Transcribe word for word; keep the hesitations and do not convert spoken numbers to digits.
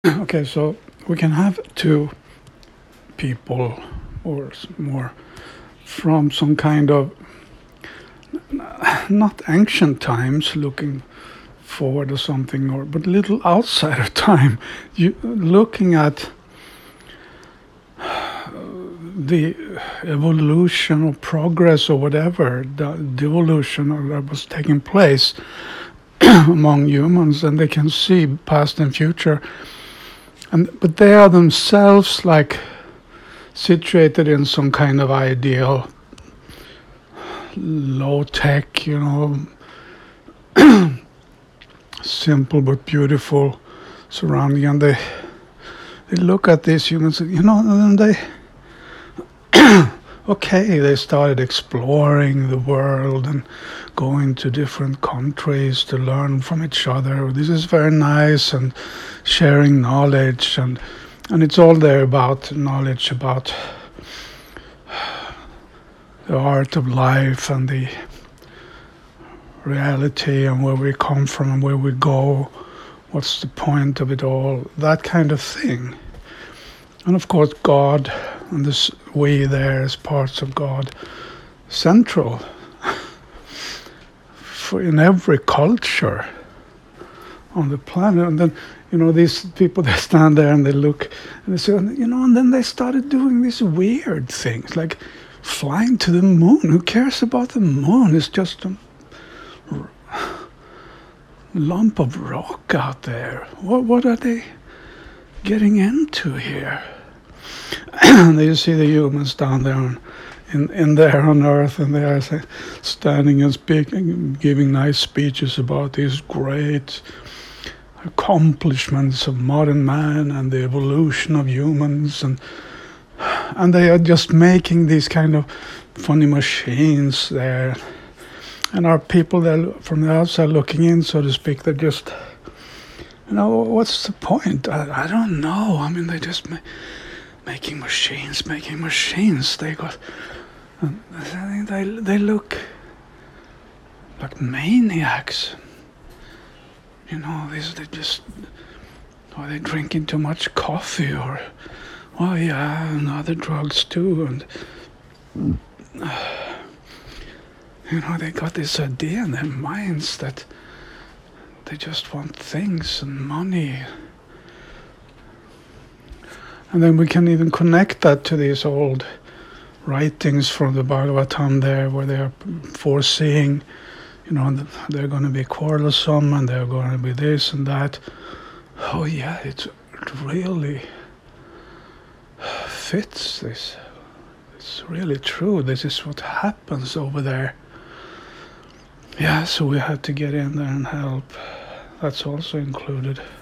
Okay, so we can have two people or s- more from some kind of not ancient times looking forward or something, or but little outside of time, you looking at the evolution or progress or whatever the devolution that was taking place among humans, and they can see past and future, and but they are themselves like situated in some kind of ideal low tech, you know, simple but beautiful surrounding, and they they look at these humans, you know, and they okay, they started exploring the world and going to different countries to learn from each other. This is very nice, and sharing knowledge, and and it's all there about knowledge about the art of life and the reality and where we come from and where we go, what's the point of it all, that kind of thing. And of course God, and this we there as parts of God, central for in every culture on the planet. And then, you know, these people, they stand there and they look and they say, you know, and then they started doing these weird things like flying to the moon. Who cares about the moon? It's just a lump of rock out there. What what are they getting into here? And you see the humans down there on, in in there on Earth, and they are say, standing and speaking, giving nice speeches about these great accomplishments of modern man and the evolution of humans, and and they are just making these kind of funny machines there. And our people there from the outside looking in, so to speak, they're just, you know, what's the point? I, I don't know. I mean, they just ma- making machines, making machines. They got, and they they look like maniacs. You know, these they just, are they drinking too much coffee, or, well, yeah, and other drugs too, and. Uh, You know, they got this idea in their minds that they just want things and money. And then we can even connect that to these old writings from the Bhagavatam there, where they are foreseeing, you know, they're going to be quarrelsome and they're going to be this and that. Oh yeah, it really fits this. It's really true. This is what happens over there. Yeah, so we had to get in there and help. That's also included.